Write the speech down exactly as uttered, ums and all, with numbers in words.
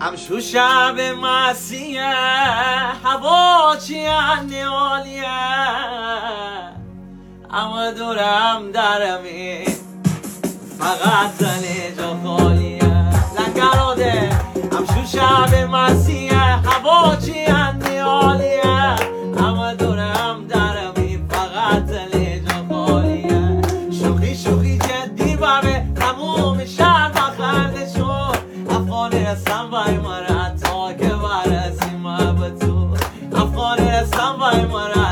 همشو شب مسیح هوا چی عالیه، اما دورم درمی فقط زنه جا خالیه. لنگراده همشو شب مسیح هوا چی عالیه، اما دورم درمی فقط زنه جا خالیه. شوخی شوخی جدی بابه تموم شهر بخنده شد، افغانستان وای مرا تا که برسیم به تو، افغانستان وای مرا